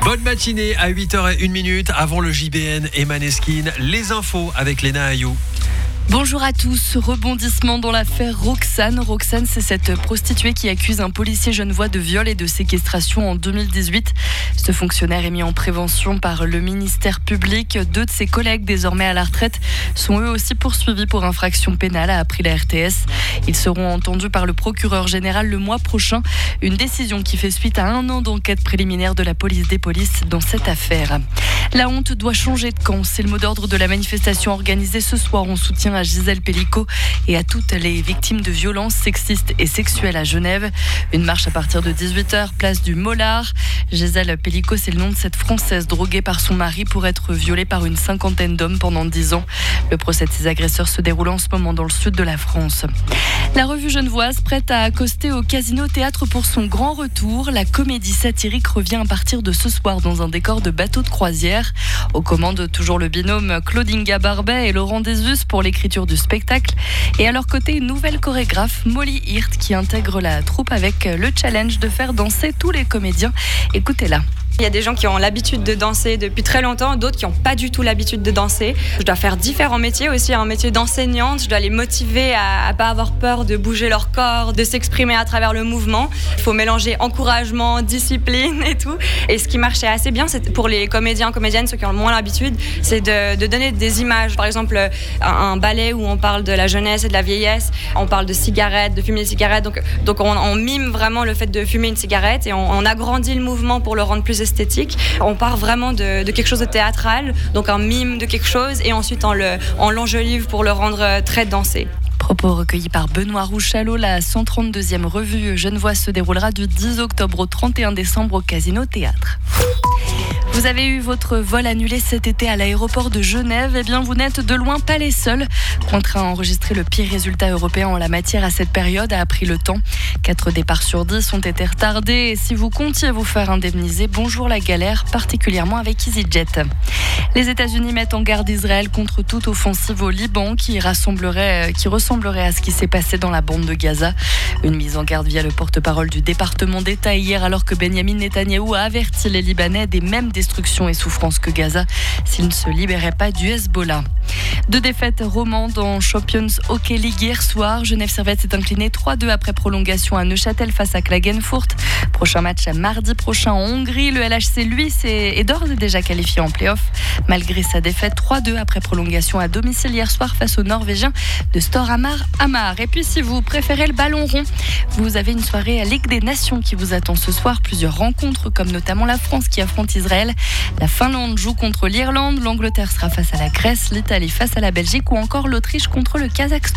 Bonne matinée à 8h01 avant le JBN et Maneskin. Les infos avec Léna Ayou. Bonjour à tous. Rebondissement dans l'affaire Roxane. Roxane, c'est cette prostituée qui accuse un policier genevois de viol et de séquestration en 2018. Ce fonctionnaire est mis en prévention par le ministère public. 2 de ses collègues, désormais à la retraite, sont eux aussi poursuivis pour infraction pénale, a appris la RTS. Ils seront entendus par le procureur général le mois prochain. Une décision qui fait suite à 1 an d'enquête préliminaire de la police des polices dans cette affaire. La honte doit changer de camp. C'est le mot d'ordre de la manifestation organisée ce soir en soutien à Gisèle Pelicot et à toutes les victimes de violences sexistes et sexuelles à Genève. Une marche à partir de 18h, place du Mollard. Gisèle Pelicot, c'est le nom de cette Française droguée par son mari pour être violée par une 50aine d'hommes pendant 10 ans. Le procès de ces agresseurs se déroule en ce moment dans le sud de la France. La revue genevoise prête à accoster au Casino Théâtre pour son grand retour. La comédie satirique revient à partir de ce soir dans un décor de bateau de croisière. Aux commandes, toujours le binôme Claudinga Barbet et Laurent Désus pour l'écriture du spectacle. Et à leur côté, une nouvelle chorégraphe, Molly Hirt, qui intègre la troupe avec le challenge de faire danser tous les comédiens. Écoutez-la. Il y a des gens qui ont l'habitude de danser depuis très longtemps, d'autres qui n'ont pas du tout l'habitude de danser. Je dois faire différents métiers aussi, un métier d'enseignante. Je dois les motiver à ne pas avoir peur de bouger leur corps, de s'exprimer à travers le mouvement. Il faut mélanger encouragement, discipline et tout. Et ce qui marchait assez bien, c'est pour les comédiens, comédiennes, ceux qui ont moins l'habitude, c'est de donner des images. Par exemple, un ballet où on parle de la jeunesse et de la vieillesse, on parle de cigarettes, de fumer des cigarettes. Donc on mime vraiment le fait de fumer une cigarette et on agrandit le mouvement pour le rendre plus esthétique. On part vraiment de quelque chose de théâtral, donc un mime de quelque chose, et ensuite on l'enjolive pour le rendre très dansé. Propos recueillis par Benoît Rouchalot. La 132e revue genevoise se déroulera du 10 octobre au 31 décembre au Casino Théâtre. Vous avez eu votre vol annulé cet été à l'aéroport de Genève. Eh bien, vous n'êtes de loin pas les seuls. Contraint à enregistrer le pire résultat européen en la matière à cette période, a appris le temps. 4 départs sur 10 ont été retardés. Et si vous comptiez vous faire indemniser, bonjour la galère, particulièrement avec EasyJet. Les États-Unis mettent en garde Israël contre toute offensive au Liban qui ressemblerait à ce qui s'est passé dans la bande de Gaza. Une mise en garde via le porte-parole du département d'État hier, alors que Benyamin Netanyahou a averti les Libanais des mêmes destruction et souffrance que Gaza s'il ne se libérait pas du Hezbollah. 2 défaites romandes en Champions Hockey League hier soir. Genève Servette s'est incliné 3-2 après prolongation à Neuchâtel face à Klagenfurt. Prochain match à mardi prochain en Hongrie. Le LHC, lui, est d'ores et déjà qualifié en play-off malgré sa défaite 3-2 après prolongation à domicile hier soir face aux Norvégiens de Storhamar Hamar. Et puis si vous préférez le ballon rond, vous avez une soirée à Ligue des Nations qui vous attend ce soir. Plusieurs rencontres comme notamment la France qui affronte Israël. La Finlande joue contre l'Irlande, l'Angleterre sera face à la Grèce, l'Italie face à la Belgique ou encore l'Autriche contre le Kazakhstan.